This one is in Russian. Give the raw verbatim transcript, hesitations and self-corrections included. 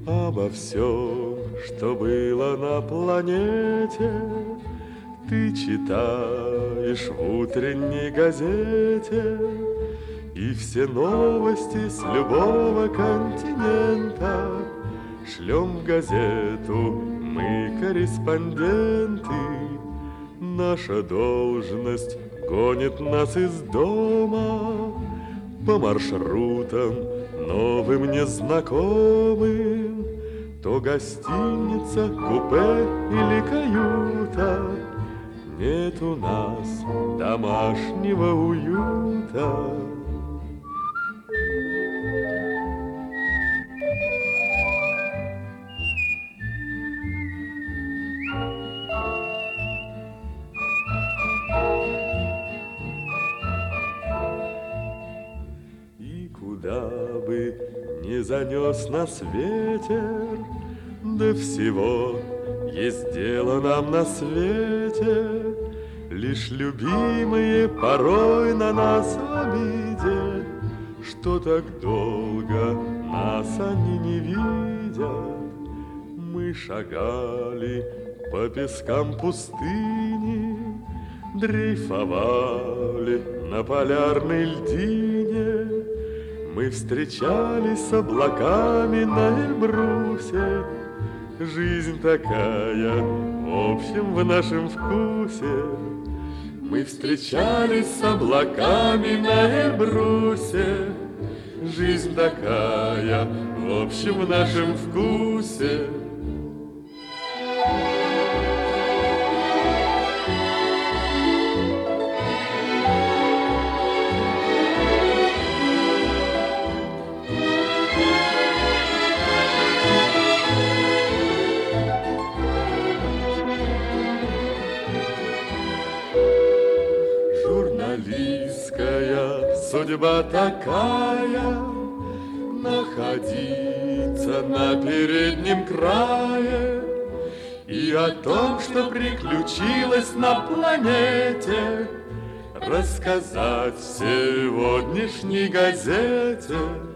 Обо всем, что было на планете, ты читаешь в утренней газете. И все новости с любого континента шлем в газету мы, корреспонденты. Наша должность гонит нас из дома по маршрутам новым незнакомым. То гостиница, купе или каюта, нет у нас домашнего уюта. Куда бы ни занес нас ветер, да всего есть дело нам на свете. Лишь любимые порой на нас в обиде, что так долго нас они не видят. Мы шагали по пескам пустыни, дрейфовали на полярной льдине. Мы встречались с облаками на Эльбрусе. Жизнь такая, в общем, в нашем вкусе. Мы встречались с облаками на Эльбрусе. Жизнь такая, в общем, в нашем вкусе. Журналистская судьба такая, находиться на переднем крае. И о том, что приключилось на планете, рассказать в сегодняшней газете.